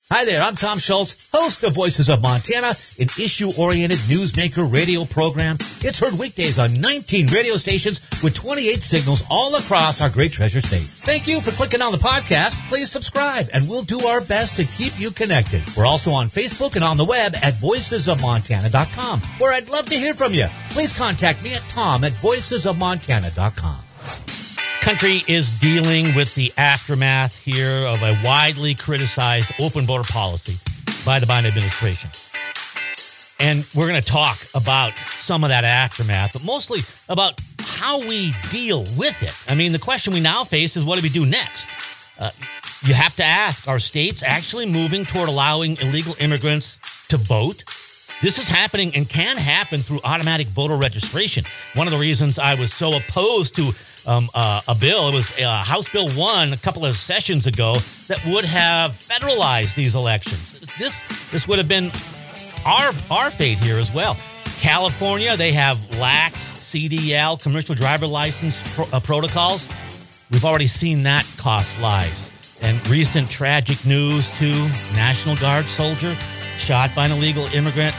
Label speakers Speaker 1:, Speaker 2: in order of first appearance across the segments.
Speaker 1: Hi there, I'm Tom Schultz, host of Voices of Montana, an issue-oriented newsmaker radio program. It's heard weekdays on 19 radio stations with 28 signals all across our great treasure state. Thank you for clicking on the podcast. Please subscribe, and we'll do our best to keep you connected. We're also on Facebook and on the web at voicesofmontana.com, where I'd love to hear from you. Please contact me at tom@voicesofmontana.com. Country is dealing with the aftermath here of a widely criticized open border policy by the Biden administration. And we're going to talk about some of that aftermath, but mostly about how we deal with it. I mean, the question we now face is, what do we do next? You have to ask, are states actually moving toward allowing illegal immigrants to vote? This is happening and can happen through automatic voter registration. One of the reasons I was so opposed to a bill, it was House Bill 1 a couple of sessions ago, that would have federalized these elections. This would have been our fate here as well. California, they have lax CDL, commercial driver license protocols. We've already seen that cost lives. And recent tragic news, too, National Guard soldier shot by an illegal immigrant.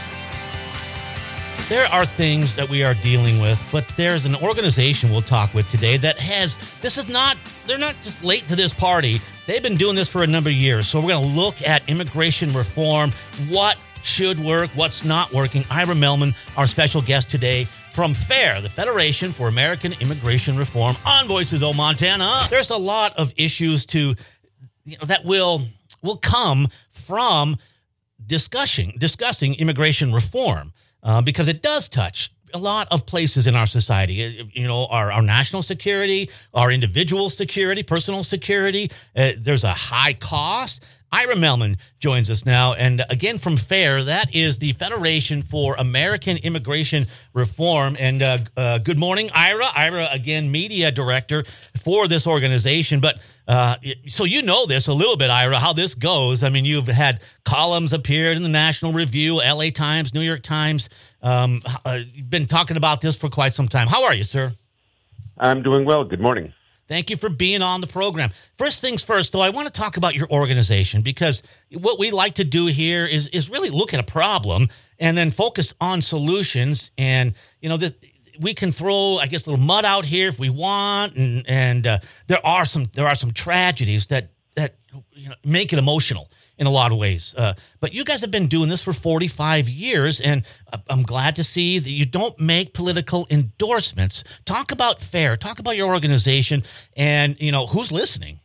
Speaker 1: There are things that we are dealing with, but there's an organization we'll talk with today that they're not just late to this party. They've been doing this for a number of years. So we're going to look at immigration reform, what should work, what's not working. Ira Melman, our special guest today from FAIR, the Federation for American Immigration Reform, on Voices of Montana. There's a lot of issues that will come from discussing immigration reform. Because it does touch a lot of places in our society, our national security, our individual security, personal security. There's a high cost. Ira Melman joins us now. And again, from FAIR, that is the Federation for American Immigration Reform. And good morning, Ira. Ira, again, media director for this organization. But so you know this a little bit, Ira, how this goes. I mean, you've had columns appeared in the National Review, LA Times, New York Times. You've been talking about this for quite some time. How are you, sir?
Speaker 2: I'm doing well. Good morning.
Speaker 1: Thank you for being on the program. First things first, though, I want to talk about your organization, because what we like to do here is really look at a problem and then focus on solutions. And, we can throw, I guess, a little mud out here if we want. And there are some tragedies that make it emotional in a lot of ways. But you guys have been doing this for 45 years, and I'm glad to see that you don't make political endorsements. Talk about FAIR. Talk about your organization and, who's listening.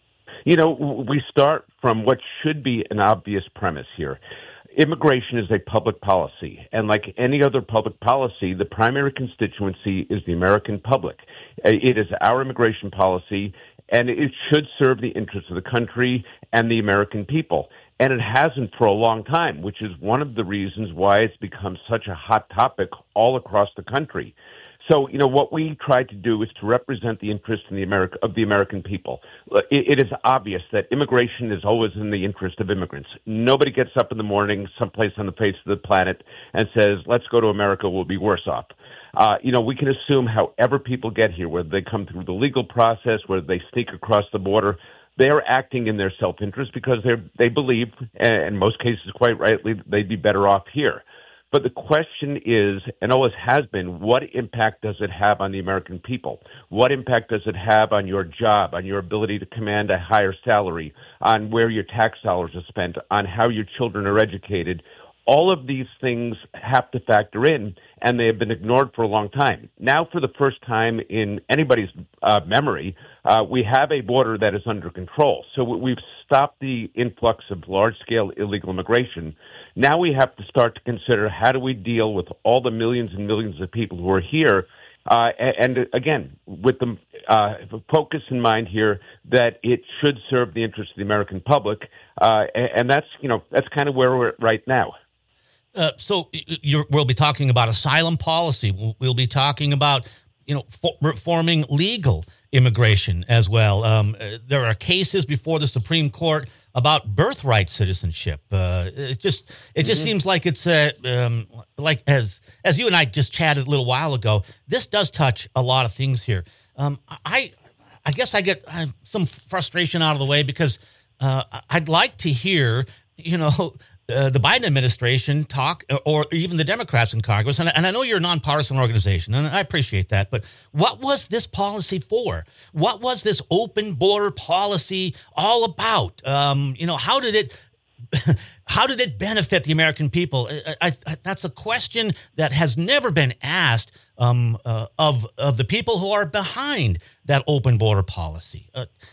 Speaker 2: We start from what should be an obvious premise here. Immigration is a public policy, and like any other public policy, the primary constituency is the American public. It is our immigration policy, and it should serve the interests of the country and the American people. And it hasn't for a long time, which is one of the reasons why it's become such a hot topic all across the country. So, what we try to do is to represent the interests of the American people. It is obvious that immigration is always in the interest of immigrants. Nobody gets up in the morning someplace on the face of the planet and says, let's go to America, we'll be worse off. We can assume however people get here, whether they come through the legal process, whether they sneak across the border, they're acting in their self-interest because they believe, and in most cases quite rightly, that they'd be better off here. But the question is, and always has been, what impact does it have on the American people? What impact does it have on your job, on your ability to command a higher salary, on where your tax dollars are spent, on how your children are educated? All of these things have to factor in, and they have been ignored for a long time. Now, for the first time in anybody's memory, we have a border that is under control. So we've stopped the influx of large-scale illegal immigration. Now we have to start to consider, how do we deal with all the millions and millions of people who are here? And again, with the focus in mind here that it should serve the interests of the American public, and that's kind of where we're at right now.
Speaker 1: So we'll be talking about asylum policy. We'll be talking about, reforming legal immigration as well. There are cases before the Supreme Court about birthright citizenship. It just seems like it's like as you and I just chatted a little while ago. This does touch a lot of things here. I guess I get some frustration out of the way because I'd like to hear the Biden administration talk, or even the Democrats in Congress, and I know you're a nonpartisan organization, and I appreciate that, but what was this policy for? What was this open border policy all about? How did it how did it benefit the American people? That's a question that has never been asked of the people who are behind that open border policy.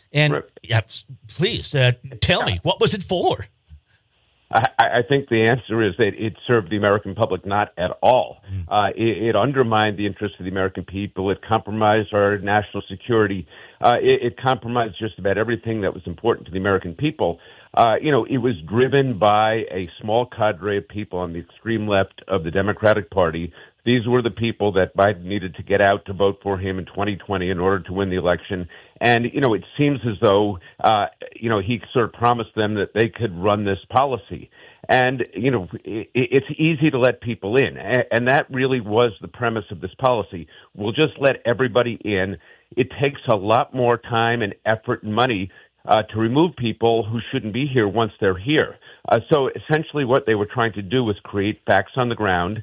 Speaker 1: Please tell me, what was it for?
Speaker 2: I think the answer is that it served the American public not at all. It undermined the interests of the American people. It compromised our national security. It compromised just about everything that was important to the American people. It was driven by a small cadre of people on the extreme left of the Democratic Party. These were the people that Biden needed to get out to vote for him in 2020 in order to win the election. And, it seems as though, he sort of promised them that they could run this policy. And, it's easy to let people in. And that really was the premise of this policy. We'll just let everybody in. It takes a lot more time and effort and money to remove people who shouldn't be here once they're here. So essentially what they were trying to do was create facts on the ground.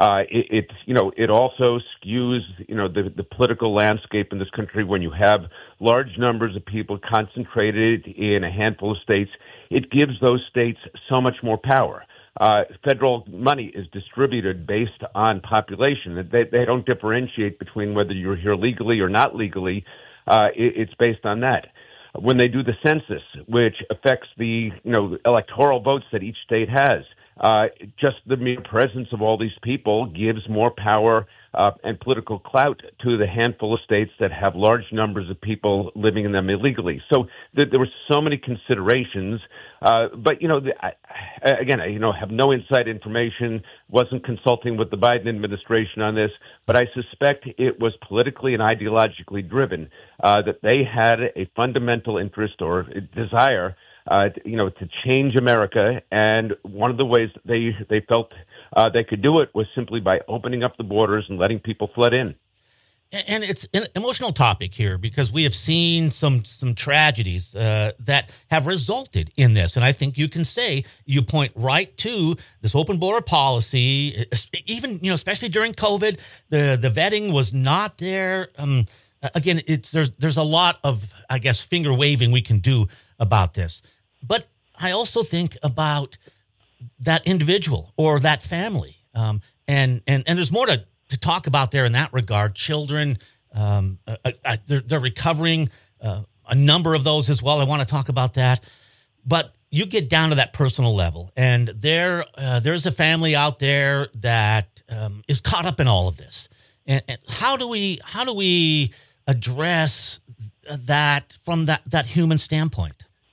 Speaker 2: It also skews, the political landscape in this country when you have large numbers of people concentrated in a handful of states. It gives those states so much more power. Federal money is distributed based on population. They don't differentiate between whether you're here legally or not legally. It's based on that. When they do the census, which affects the electoral votes that each state has, just the mere presence of all these people gives more power and political clout to the handful of states that have large numbers of people living in them illegally. So there were so many considerations, but again, I have no inside information, wasn't consulting with the Biden administration on this, but I suspect it was politically and ideologically driven, that they had a fundamental interest or a desire to change America. And one of the ways they felt they could do it was simply by opening up the borders and letting people flood in.
Speaker 1: And it's an emotional topic here because we have seen some tragedies that have resulted in this. And I think you point right to this open border policy, even, especially during COVID, the vetting was not there. Again, there's a lot of, I guess, finger waving we can do about this. But I also think about that individual or that family. And there's more to talk about there in that regard. Children, they're recovering, a number of those as well. I want to talk about that. But you get down to that personal level, and there's a family out there that is caught up in all of this. And how do we address that from that human standpoint?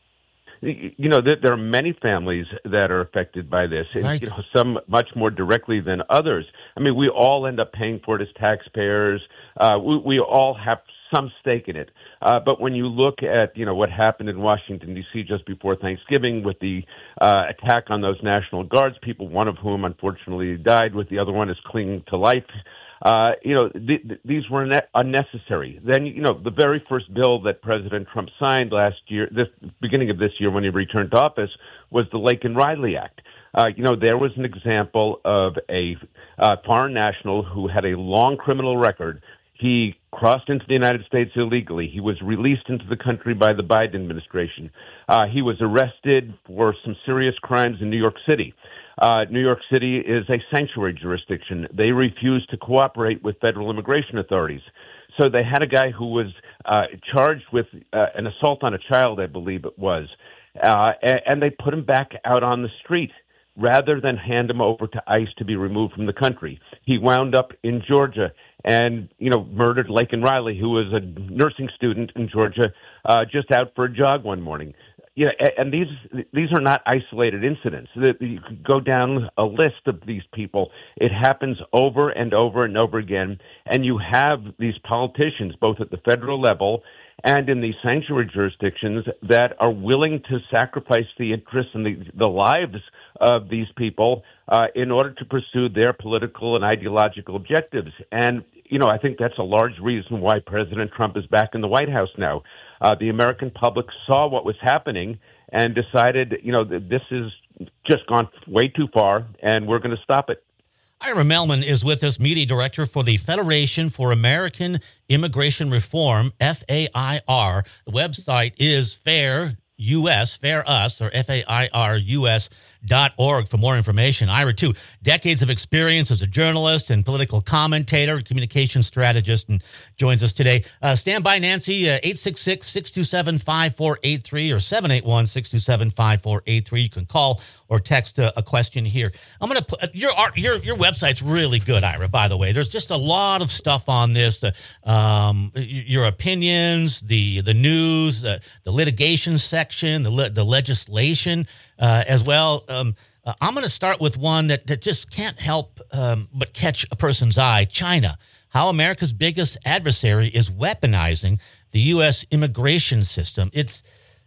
Speaker 2: There are many families that are affected by this, and
Speaker 1: right.
Speaker 2: Some much more directly than others. I mean, we all end up paying for it as taxpayers. We all have some stake in it. But when you look at, what happened in Washington, D.C. just before Thanksgiving with the attack on those National Guards people, one of whom unfortunately died, with the other one is clinging to life. These were unnecessary. Then, the very first bill that President Trump signed beginning of this year when he returned to office, was the Laken Riley Act. There was an example of a foreign national who had a long criminal record. He crossed into the United States illegally. He was released into the country by the Biden administration. He was arrested for some serious crimes in New York City. New York City is a sanctuary jurisdiction. They refused to cooperate with federal immigration authorities. So they had a guy who was charged with an assault on a child, I believe it was, and they put him back out on the street rather than hand him over to ICE to be removed from the country. He wound up in Georgia and, murdered Laken Riley, who was a nursing student in Georgia, just out for a jog one morning. And these are not isolated incidents. You could go down a list of these people. It happens over and over and over again. And you have these politicians, both at the federal level and in these sanctuary jurisdictions, that are willing to sacrifice the interests and the lives of these people in order to pursue their political and ideological objectives. And, I think that's a large reason why President Trump is back in the White House now. The American public saw what was happening and decided, that this is just gone way too far, and we're going to stop it.
Speaker 1: Ira Mellman is with us, Media Director for the Federation for American Immigration Reform, FAIR. The website is Fair Us, or FAIRUS.org for more information. Ira, too, decades of experience as a journalist and political commentator, communication strategist, and joins us today. Stand by, Nancy, 866-627-5483 or 781-627-5483. You can call or text a question here. I'm going to put your website's really good, Ira, by the way. There's just a lot of stuff on this, your opinions, the news, the litigation section, the legislation as well. I'm going to start with one that just can't help but catch a person's eye. China, how America's biggest adversary is weaponizing the U.S. immigration system. It's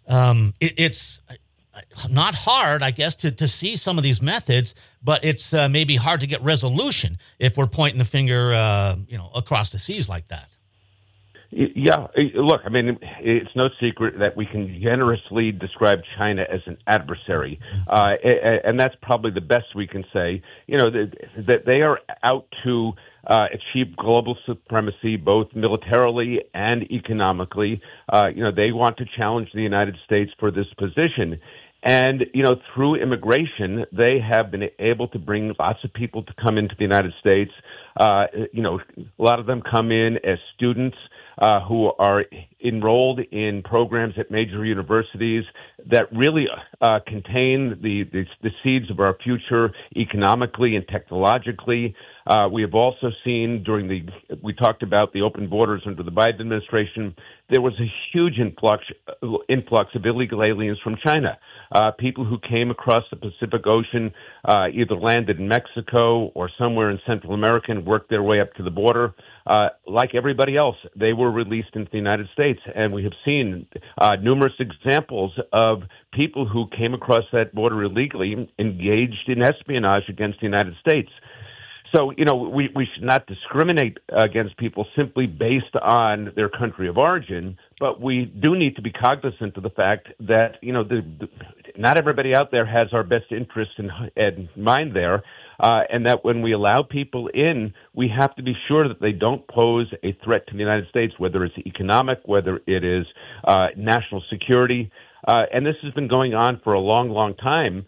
Speaker 1: not hard, I guess, to see some of these methods, but it's maybe hard to get resolution if we're pointing the finger, across the seas like that.
Speaker 2: Yeah, look, I mean, it's no secret that we can generously describe China as an adversary, and that's probably the best we can say. That they are out to achieve global supremacy, both militarily and economically. They want to challenge the United States for this position. And, through immigration, they have been able to bring lots of people to come into the United States. A lot of them come in as students who are enrolled in programs at major universities that really contain the seeds of our future economically and technologically. We have also seen we talked about the open borders under the Biden administration. There was a huge influx of illegal aliens from China. People who came across the Pacific Ocean, either landed in Mexico or somewhere in Central America and worked their way up to the border. Like everybody else, they were released into the United States. And we have seen numerous examples of people who came across that border illegally engaged in espionage against the United States. So, we should not discriminate against people simply based on their country of origin, but we do need to be cognizant of the fact that, not everybody out there has our best interests in mind there, and that when we allow people in, we have to be sure that they don't pose a threat to the United States, whether it's economic, whether it is national security. And this has been going on for a long, long time.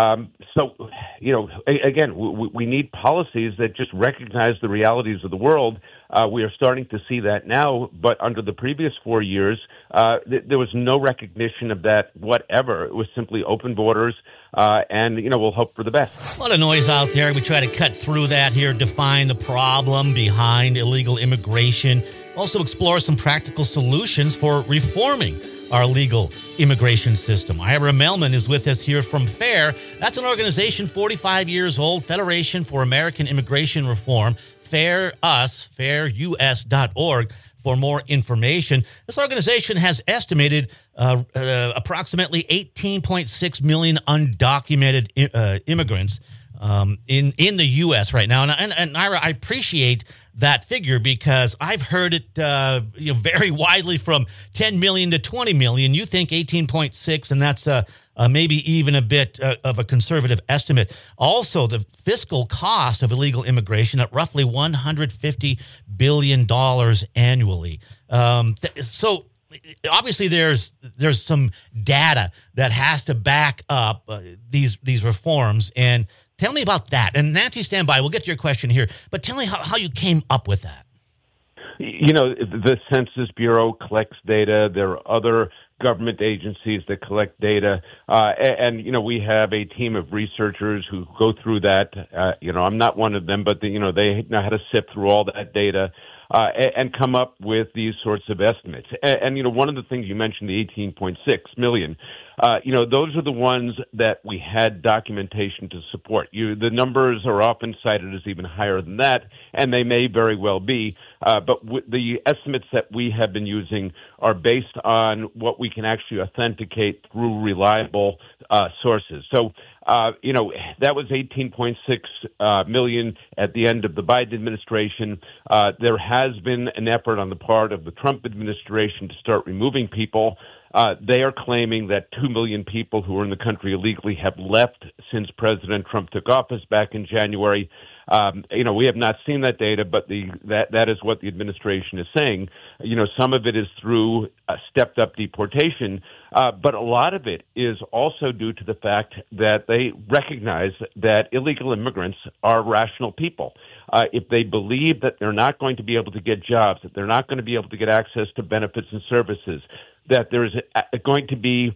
Speaker 2: Again, we need policies that just recognize the realities of the world. We are starting to see that now, but under the previous 4 years, there was no recognition of that whatever. It was simply open borders, and we'll hope for the best.
Speaker 1: A lot of noise out there. We try to cut through that here, define the problem behind illegal immigration, also explore some practical solutions for reforming our legal immigration system. Ira Mellman is with us here from FAIR. That's an organization 45 years old, Federation for American Immigration Reform, FAIRUS.org for more information. This organization has estimated approximately 18.6 million undocumented immigrants in the U.S. right now. And Ira, I appreciate that figure because I've heard it very widely from 10 million to 20 million. You think 18.6, and that's maybe even a bit of a conservative estimate. Also, the fiscal cost of illegal immigration at roughly $150 billion annually. So obviously there's some data that has to back up these reforms. And tell me about that. And Nancy, stand by. We'll get to your question here. But tell me how you came up with that.
Speaker 2: The Census Bureau collects data. There are other government agencies that collect data. And we have a team of researchers who go through that. I'm not one of them, but they know how to sift through all that data and come up with these sorts of estimates. And one of the things you mentioned, the 18.6 million, those are the ones that we had documentation to support. The numbers are often cited as even higher than that, and they may very well be. But the estimates that we have been using are based on what we can actually authenticate through reliable sources. So, that was 18.6 million at the end of the Biden administration. There has been an effort on the part of the Trump administration to start removing people. They are claiming that 2 million people who are in the country illegally have left since President Trump took office back in January. We have not seen that data, but that is what the administration is saying. Some of it is through stepped up deportation, but a lot of it is also due to the fact that they recognize that illegal immigrants are rational people. If they believe that they're not going to be able to get jobs, that they're not going to be able to get access to benefits and services, that there's going to be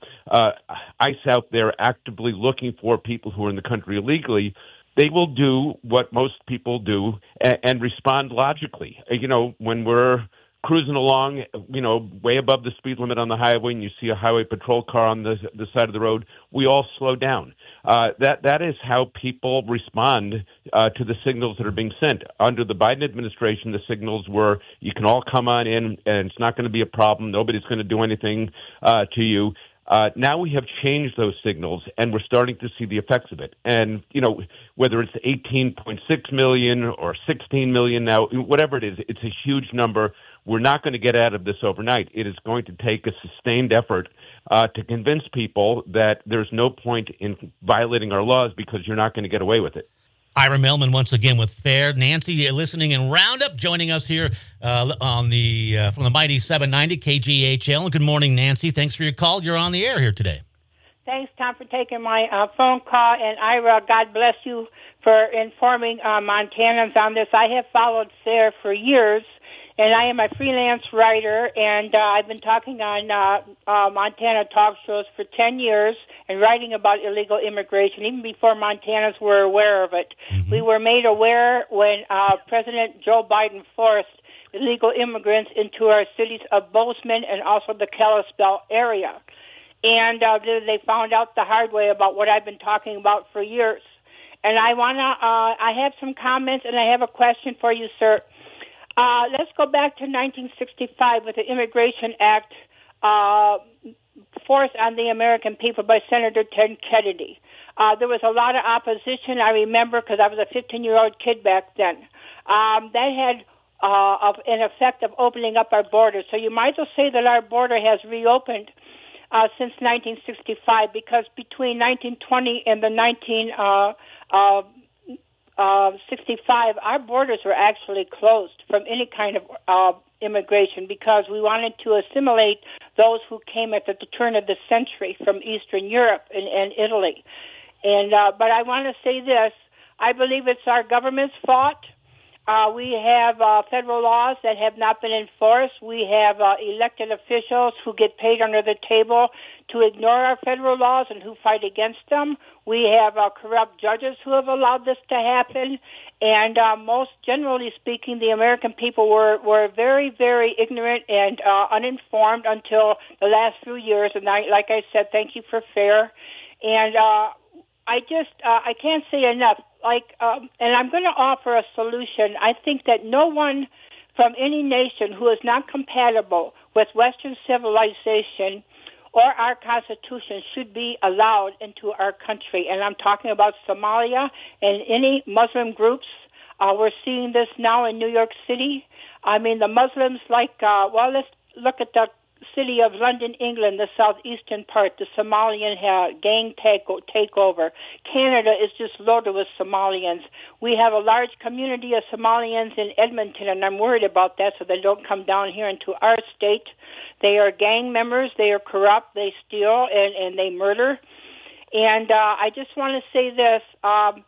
Speaker 2: ICE out there actively looking for people who are in the country illegally, they will do what most people do and respond logically. When we're cruising along, way above the speed limit on the highway, and you see a highway patrol car on the side of the road, we all slow down. That is how people respond to the signals that are being sent. Under the Biden administration, the signals were, you can all come on in, and it's not going to be a problem. Nobody's going to do anything to you. Now we have changed those signals, and we're starting to see the effects of it. And, whether it's 18.6 million or 16 million now, whatever it is, it's a huge number. We're not going to get out of this overnight. It is going to take a sustained effort to convince people that there's no point in violating our laws because you're not going to get away with it.
Speaker 1: Ira Mellman once again with FAIR. Nancy, you're listening in Roundup, joining us here from the mighty 790 KGHL. Good morning, Nancy. Thanks for your call. You're on the air here today.
Speaker 3: Thanks, Tom, for taking my phone call. And Ira, God bless you for informing Montanans on this. I have followed FAIR for years, and I am a freelance writer, and I've been talking on Montana talk shows for 10 years and writing about illegal immigration, even before Montanans were aware of it. Mm-hmm. We were made aware when President Joe Biden forced illegal immigrants into our cities of Bozeman and also the Kalispell area. And they found out the hard way about what I've been talking about for years. And I have some comments, and I have a question for you, sir. Let's go back to 1965 with the Immigration Act forced on the American people by Senator Ted Kennedy. There was a lot of opposition, I remember, because I was a 15-year-old kid back then. That had an effect of opening up our borders. So you might as well say that our border has reopened since 1965, because between 1920 and the 1965, our borders were actually closed from any kind of immigration because we wanted to assimilate those who came at the turn of the century from Eastern Europe and Italy. And but I want to say this. I believe it's our government's fault. We have federal laws that have not been enforced. We have elected officials who get paid under the table to ignore our federal laws and who fight against them. We have corrupt judges who have allowed this to happen. And most generally speaking, the American people were very, very ignorant and uninformed until the last few years. And like I said, thank you for FAIR. And I can't say enough. And I'm going to offer a solution. I think that no one from any nation who is not compatible with Western civilization or our Constitution should be allowed into our country. And I'm talking about Somalia and any Muslim groups. We're seeing this now in New York City. I mean, the Muslims let's look at the city of London, England, the southeastern part, the Somalian gang takeover. Canada is just loaded with Somalians. We have a large community of Somalians in Edmonton, and I'm worried about that so they don't come down here into our state. They are gang members. They are corrupt. They steal and they murder. And I just want to say this. I'm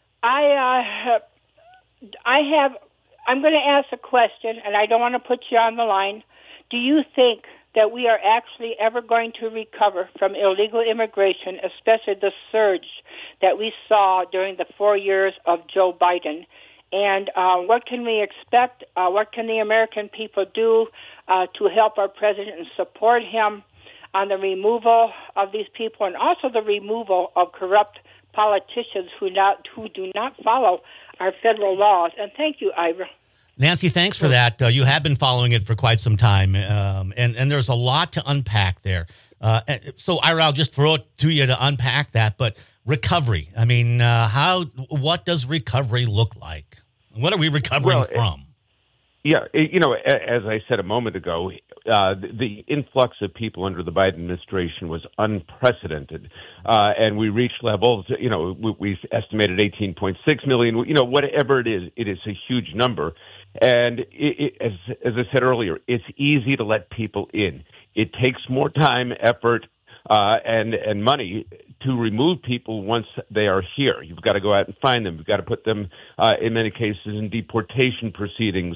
Speaker 3: going to ask a question, and I don't want to put you on the line. Do you think that we are actually ever going to recover from illegal immigration, especially the surge that we saw during the 4 years of Joe Biden? And what can we expect? What can the American people do to help our president and support him on the removal of these people and also the removal of corrupt politicians who do not follow our federal laws? And thank you, Ira.
Speaker 1: Nancy, thanks for that. You have been following it for quite some time, and there's a lot to unpack there. So, Ira, I'll just throw it to you to unpack that. But recovery, I mean, what does recovery look like? What are we recovering from?
Speaker 2: Yeah, as I said a moment ago, the influx of people under the Biden administration was unprecedented, and we reached levels. We estimated 18.6 million. Whatever it is a huge number. And as I said earlier, it's easy to let people in. It takes more time, effort, and money to remove people once they are here. You've got to go out and find them. You've got to put them, in many cases, in deportation proceedings.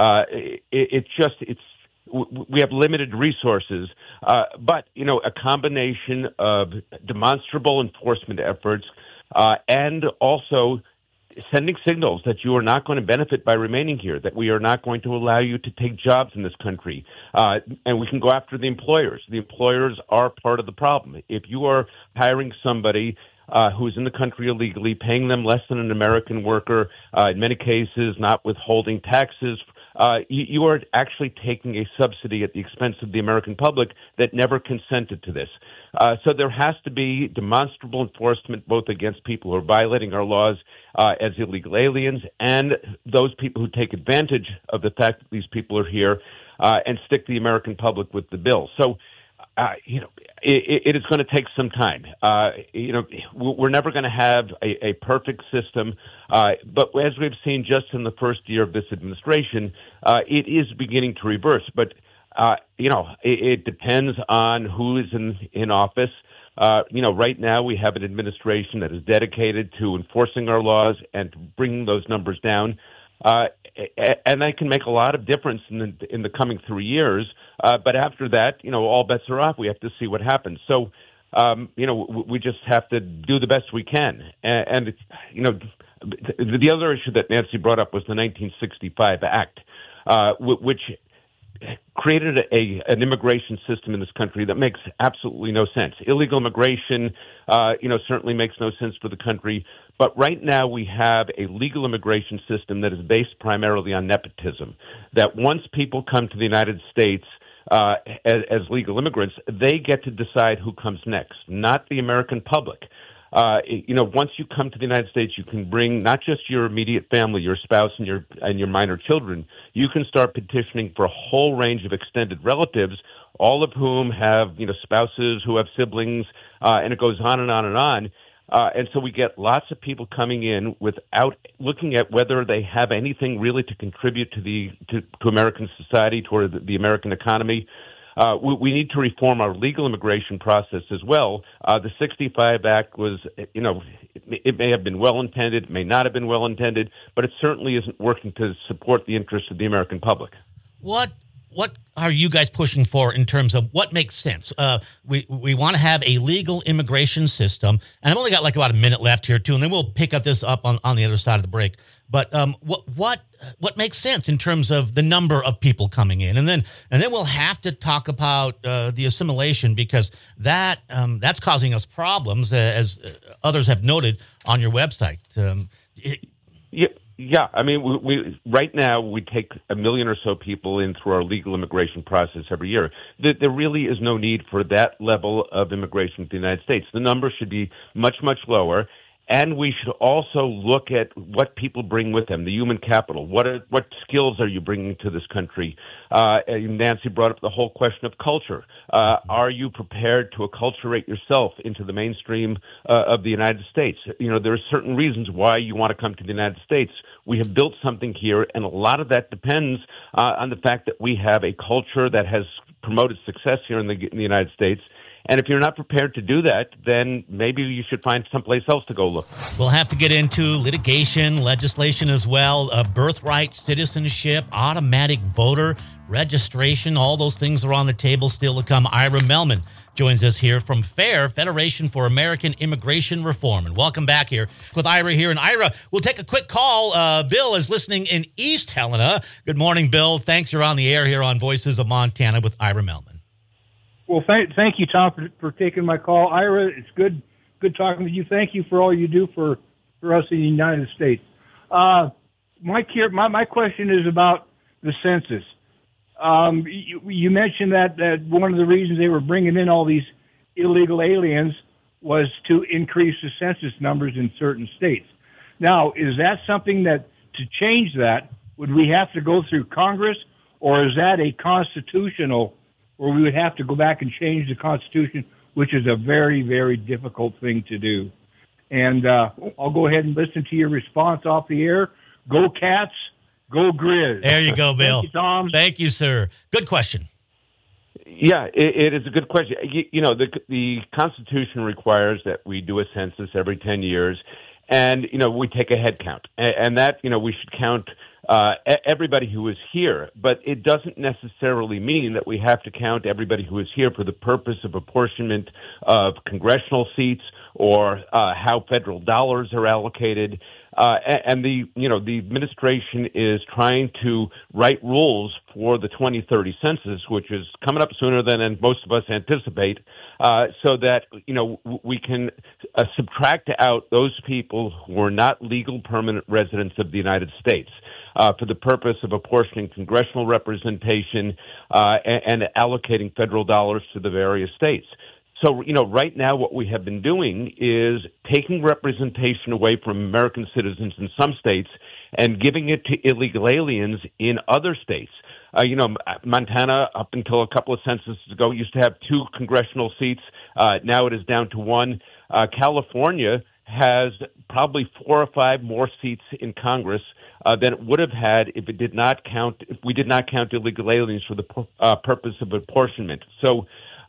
Speaker 2: We have limited resources, but a combination of demonstrable enforcement efforts and also sending signals that you are not going to benefit by remaining here, that we are not going to allow you to take jobs in this country. And we can go after the employers. The employers are part of the problem. If you are hiring somebody who's in the country illegally, paying them less than an American worker, in many cases not withholding taxes, you are actually taking a subsidy at the expense of the American public that never consented to this. So there has to be demonstrable enforcement both against people who are violating our laws as illegal aliens and those people who take advantage of the fact that these people are here and stick the American public with the bill. So, it is going to take some time. We're never going to have a perfect system, but as we've seen just in the first year of this administration, it is beginning to reverse. But, it depends on who is in office. Right now we have an administration that is dedicated to enforcing our laws and to bringing those numbers down. And that can make a lot of difference in the coming 3 years. But after that, all bets are off. We have to see what happens. So, we just have to do the best we can. And the other issue that Nancy brought up was the 1965 Act, which created an immigration system in this country that makes absolutely no sense. Illegal immigration, certainly makes no sense for the country. But right now we have a legal immigration system that is based primarily on nepotism, that once people come to the United States as legal immigrants, they get to decide who comes next, not the American public. Once you come to the United States, you can bring not just your immediate family, your spouse and your minor children. You can start petitioning for a whole range of extended relatives, all of whom have, spouses who have siblings, and it goes on and on and on. And so we get lots of people coming in without looking at whether they have anything really to contribute to American society, toward the American economy. We need to reform our legal immigration process as well. The 65 Act was, it may have been well-intended, it may not have been well-intended, but it certainly isn't working to support the interests of the American public.
Speaker 1: What are you guys pushing for in terms of what makes sense? We want to have a legal immigration system, and I've only got about a minute left here too, and then we'll pick this up on the other side of the break. But what makes sense in terms of the number of people coming in, and then we'll have to talk about the assimilation, because that's causing us problems, as others have noted on your website.
Speaker 2: Yeah, I mean, we right now we take 1 million or so people in through our legal immigration process every year. There really is no need for that level of immigration to the United States. The number should be much, much lower. And we should also look at what people bring with them, the human capital. What skills are you bringing to this country? Nancy brought up the whole question of culture. Are you prepared to acculturate yourself into the mainstream of the United States? There are certain reasons why you want to come to the United States. We have built something here, and a lot of that depends on the fact that we have a culture that has promoted success here in the United States. And if you're not prepared to do that, then maybe you should find someplace else to go look.
Speaker 1: We'll have to get into litigation, legislation as well, birthright, citizenship, automatic voter registration. All those things are on the table still to come. Ira Mellman joins us here from FAIR, Federation for American Immigration Reform. And welcome back here with Ira here. And Ira, we'll take a quick call. Bill is listening in East Helena. Good morning, Bill. Thanks. You're on the air here on Voices of Montana with Ira Mellman.
Speaker 4: Well, thank you, Tom, for taking my call. Ira, it's good talking with you. Thank you for all you do for us in the United States. My question is about the census. You mentioned that one of the reasons they were bringing in all these illegal aliens was to increase the census numbers in certain states. Now, is that something that, to change that, would we have to go through Congress, or is that a constitutional, or we would have to go back and change the Constitution, which is a very, very difficult thing to do. And I'll go ahead and listen to your response off the air. Go Cats, go Grizz.
Speaker 1: There you go, Bill.
Speaker 4: Thank you, Tom.
Speaker 1: Thank you, sir. Good question.
Speaker 2: Yeah, it is a good question. The Constitution requires that we do a census every 10 years, and, we take a head count. And that, we should count everybody who is here. But it doesn't necessarily mean that we have to count everybody who is here for the purpose of apportionment of congressional seats or how federal dollars are allocated. And the administration is trying to write rules for the 2030 census, which is coming up sooner than most of us anticipate, so that, we can subtract out those people who are not legal permanent residents of the United States for the purpose of apportioning congressional representation and allocating federal dollars to the various states. So, right now what we have been doing is taking representation away from American citizens in some states and giving it to illegal aliens in other states. Montana, up until a couple of censuses ago, used to have 2 congressional seats. Now it is down to 1. California has probably 4 or 5 more seats in Congress than it would have had if we did not count illegal aliens for the purpose of apportionment. So,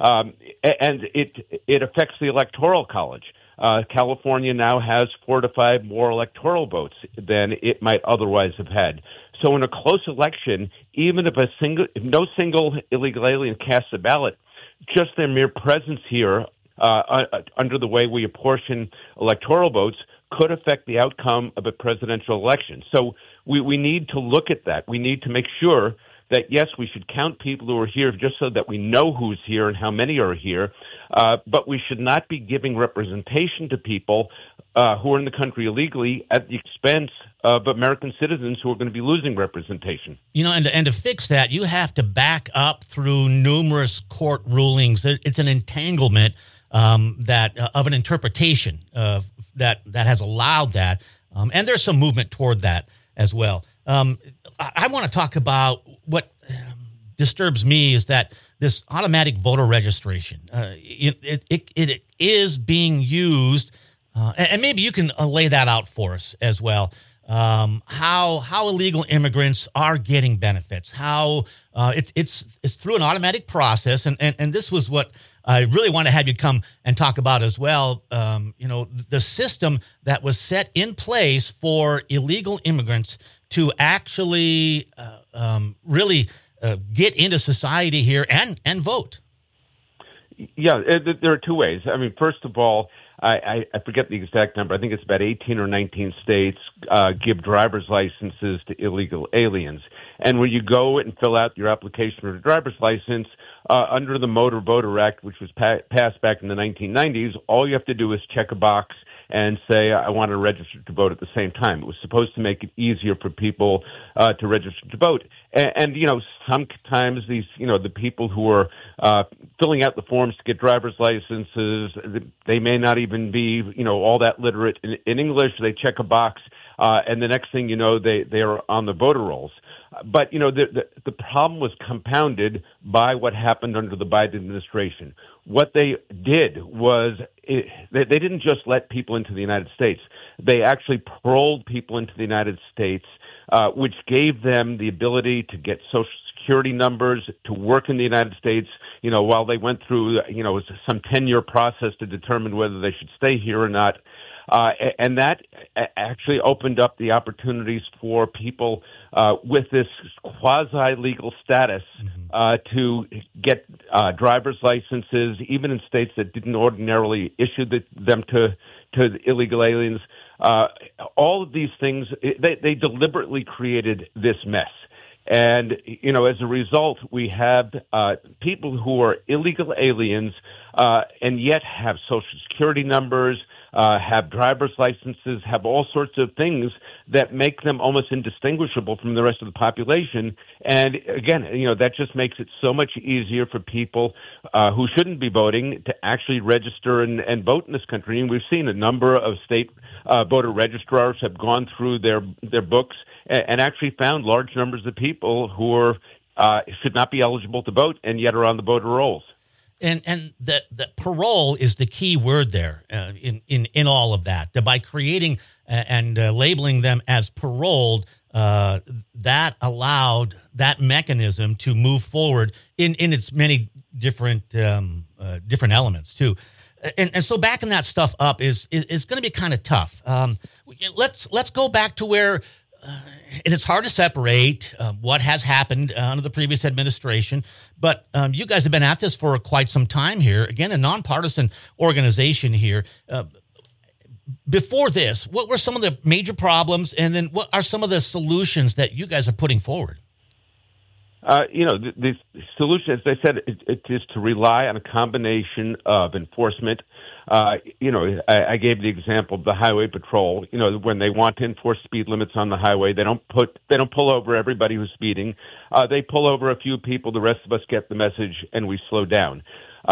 Speaker 2: and it affects the Electoral College. California now has 4 to 5 more electoral votes than it might otherwise have had. So in a close election, even if no single illegal alien casts a ballot, just their mere presence here under the way we apportion electoral votes could affect the outcome of a presidential election. So we need to look at that. We need to make sure that, yes, we should count people who are here just so that we know who's here and how many are here, but we should not be giving representation to people who are in the country illegally at the expense of American citizens who are going to be losing representation.
Speaker 1: And to fix that, you have to back up through numerous court rulings. It's an entanglement of an interpretation that has allowed that, and there's some movement toward that as well. I want to talk about what disturbs me is that this automatic voter registration, it is being used, and maybe you can lay that out for us as well. How illegal immigrants are getting benefits, how it's through an automatic process, and this was what I really want to have you come and talk about as well. The system that was set in place for illegal immigrants to actually really get into society here and vote.
Speaker 2: Yeah, there are 2 ways. I mean, first of all, I forget the exact number. I think it's about 18 or 19 states give driver's licenses to illegal aliens. And when you go and fill out your application for a driver's license, under the Motor Voter Act, which was passed back in the 1990s, all you have to do is check a box and say, I want to register to vote at the same time. It was supposed to make it easier for people to register to vote. And sometimes these, the people who are filling out the forms to get driver's licenses, they may not even be, all that literate in English. They check a box, and the next thing you know, they are on the voter rolls. But, the problem was compounded by what happened under the Biden administration. What they did was they didn't just let people into the United States. They actually paroled people into the United States, which gave them the ability to get Social Security numbers, to work in the United States, while they went through, some 10-year process to determine whether they should stay here or not. And that actually opened up the opportunities for people with this quasi-legal status to get driver's licenses, even in states that didn't ordinarily issue them to the illegal aliens. All of these things, they deliberately created this mess. And, as a result, we have people who are illegal aliens and yet have Social Security numbers, have driver's licenses, have all sorts of things that make them almost indistinguishable from the rest of the population. And again, that just makes it so much easier for people who shouldn't be voting to actually register and vote in this country. And we've seen a number of state voter registrars have gone through their books and actually found large numbers of people who are should not be eligible to vote and yet are on the voter rolls.
Speaker 1: And the parole is the key word there in all of that. By creating and labeling them as paroled, that allowed that mechanism to move forward in its many different elements too. And so backing that stuff up is going to be kind of tough. Let's go back to where. And it's hard to separate what has happened under the previous administration, but you guys have been at this for quite some time here. Again, a nonpartisan organization here. Before this, what were some of the major problems, and then what are some of the solutions that you guys are putting forward?
Speaker 2: The solution, as I said, it is to rely on a combination of enforcement. I gave the example of the highway patrol. When they want to enforce speed limits on the highway, they don't pull over everybody who's speeding. They pull over a few people. The rest of us get the message, and we slow down.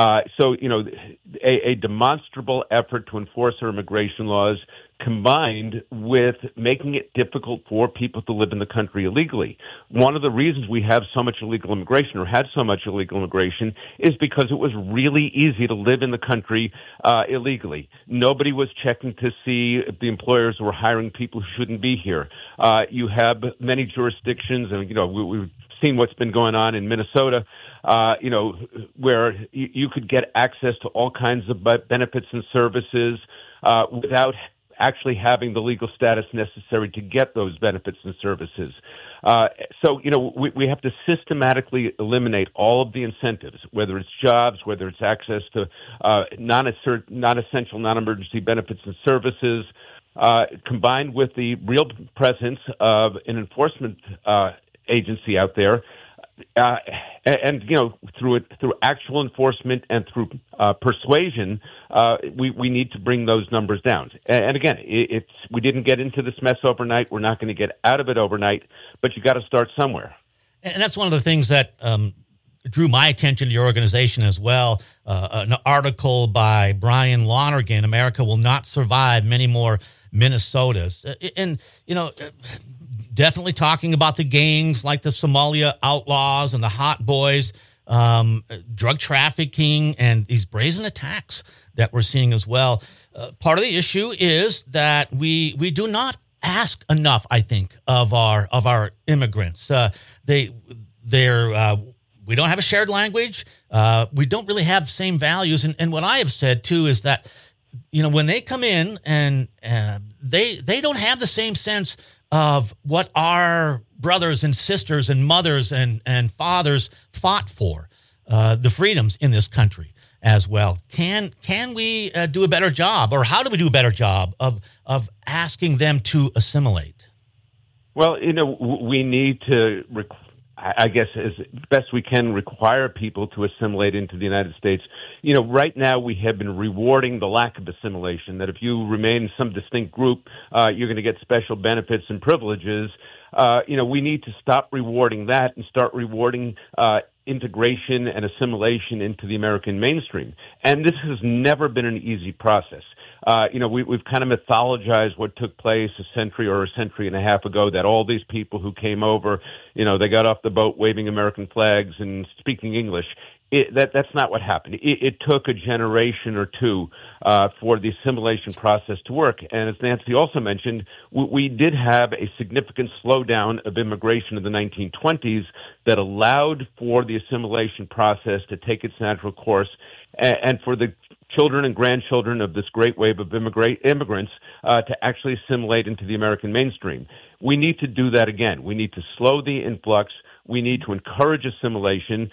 Speaker 2: A demonstrable effort to enforce our immigration laws combined with making it difficult for people to live in the country illegally. One of the reasons we have so much illegal immigration, or had so much illegal immigration, is because it was really easy to live in the country illegally. Nobody was checking to see if the employers were hiring people who shouldn't be here. You have many jurisdictions, and we've seen what's been going on in Minnesota, where you could get access to all kinds of benefits and services without actually having the legal status necessary to get those benefits and services. We have to systematically eliminate all of the incentives, whether it's jobs, whether it's access to non-essential, non-emergency benefits and services, combined with the real presence of an enforcement agency out there. Through actual enforcement and through persuasion, we need to bring those numbers down. And again, we didn't get into this mess overnight. We're not going to get out of it overnight, but you got to start somewhere.
Speaker 1: And that's one of the things that drew my attention to your organization as well. An article by Brian Lonergan, "America Will Not Survive Many More Minnesotas." Definitely talking about the gangs like the Somalia Outlaws and the Hot Boys, drug trafficking, and these brazen attacks that we're seeing as well. Part of the issue is that we do not ask enough, I think, of our immigrants. We don't have a shared language. We don't really have the same values. And what I have said too is that when they come in and they don't have the same sense of what our brothers and sisters and mothers and fathers fought for, the freedoms in this country as well. Can we do a better job, or how do we do a better job of asking them to assimilate?
Speaker 2: Well, we need to, I guess, as best we can, require people to assimilate into the United States. Right now we have been rewarding the lack of assimilation, that if you remain in some distinct group, you're going to get special benefits and privileges. We need to stop rewarding that and start rewarding integration and assimilation into the American mainstream. And this has never been an easy process. We've kind of mythologized what took place a century or a century and a half ago, that all these people who came over, they got off the boat waving American flags and speaking English. That's not what happened. It took a generation or two for the assimilation process to work. And as Nancy also mentioned, we did have a significant slowdown of immigration in the 1920s that allowed for the assimilation process to take its natural course, and for the children and grandchildren of this great wave of immigrants to actually assimilate into the American mainstream. We need to do that again. We need to slow the influx. We need to encourage assimilation.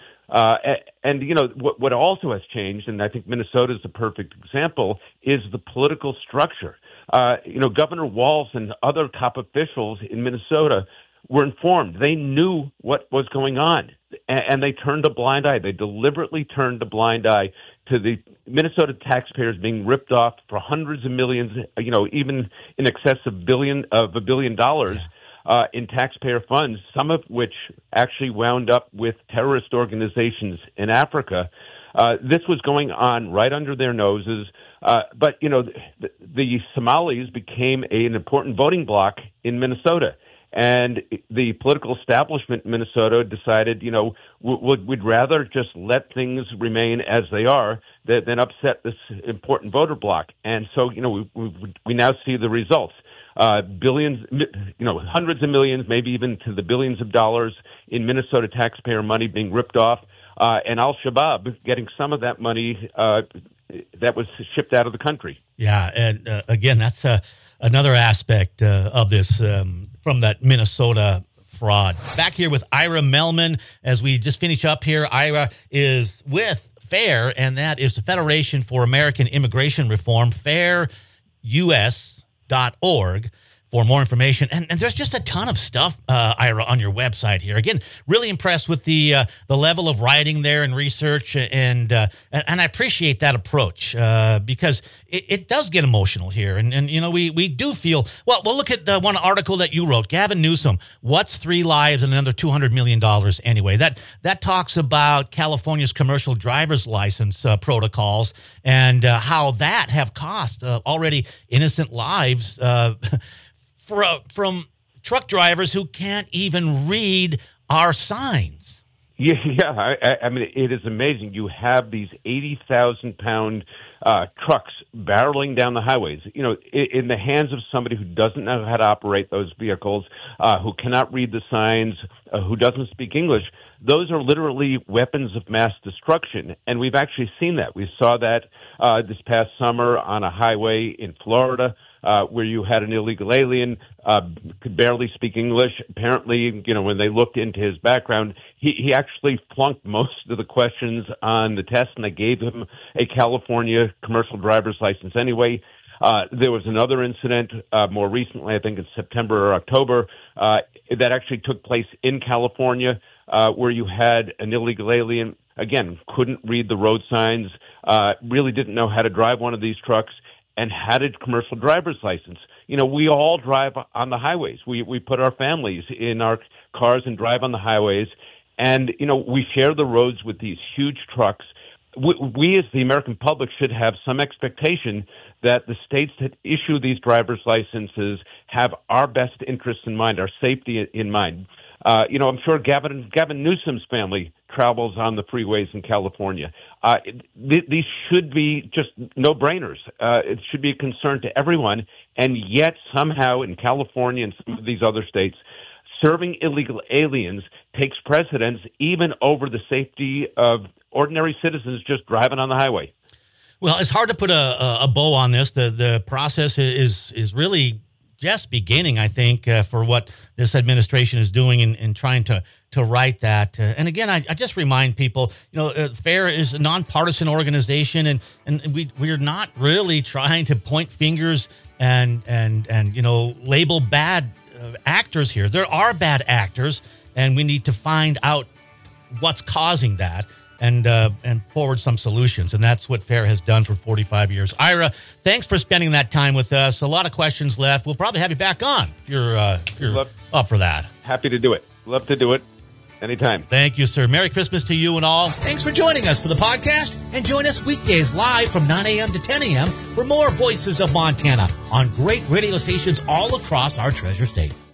Speaker 2: What also has changed, and I think Minnesota is the perfect example, is the political structure. Governor Walz and other top officials in Minnesota were informed. They knew what was going on, and they turned a blind eye. They deliberately turned a blind eye to the Minnesota taxpayers being ripped off for hundreds of millions, even in excess of $1 billion in taxpayer funds, some of which actually wound up with terrorist organizations in Africa. This was going on right under their noses. But the Somalis became an important voting bloc in Minnesota. And the political establishment in Minnesota decided, we'd rather just let things remain as they are than upset this important voter bloc. And so, we now see the results. Billions, hundreds of millions, maybe even to the billions of dollars in Minnesota taxpayer money being ripped off, and Al-Shabaab getting some of that money that was shipped out of the country.
Speaker 1: Yeah, and again, that's another aspect of this from that Minnesota fraud. Back here with Ira Mehlman as we just finish up here. Ira is with FAIR, and that is the Federation for American Immigration Reform, fairus.org. For more information, and there's just a ton of stuff, Ira, on your website here. Again, really impressed with the level of writing there and research, and I appreciate that approach because it does get emotional here, and we do feel well. Look at the one article that you wrote, Gavin Newsom. What's 3 lives and another $200 million anyway? That talks about California's commercial driver's license protocols and how that have cost already innocent lives. From truck drivers who can't even read our signs.
Speaker 2: Yeah. I mean, it is amazing. You have these 80,000-pound trucks barreling down the highways, in the hands of somebody who doesn't know how to operate those vehicles, who cannot read the signs, who doesn't speak English. Those are literally weapons of mass destruction, and we've actually seen that. We saw that this past summer on a highway in Florida, where you had an illegal alien, could barely speak English. Apparently, when they looked into his background, he actually flunked most of the questions on the test, and they gave him a California commercial driver's license anyway. There was another incident more recently, I think in September or October, that actually took place in California, where you had an illegal alien, again, couldn't read the road signs, really didn't know how to drive one of these trucks, and had a commercial driver's license. We all drive on the highways. We put our families in our cars and drive on the highways, and, we share the roads with these huge trucks. We as the American public should have some expectation that the states that issue these driver's licenses have our best interests in mind, our safety in mind. I'm sure Gavin Newsom's family travels on the freeways in California. These should be just no-brainers. It should be a concern to everyone, and yet somehow in California and some of these other states, serving illegal aliens takes precedence even over the safety of ordinary citizens just driving on the highway.
Speaker 1: Well, it's hard to put a bow on this. The process is really just beginning, I think, for what this administration is doing in trying to write that. And again, I just remind people, FAIR is a nonpartisan organization, and we're not really trying to point fingers and label bad actors here. There are bad actors, and we need to find out what's causing that and forward some solutions. And that's what FAIR has done for 45 years. Ira, thanks for spending that time with us. A lot of questions left. We'll probably have you back on if you're up for that.
Speaker 2: Happy to do it. Love to do it. Anytime.
Speaker 1: Thank you, sir. Merry Christmas to you and all. Thanks for joining us for the podcast. And join us weekdays live from 9 a.m. to 10 a.m. for more Voices of Montana on great radio stations all across our treasure state.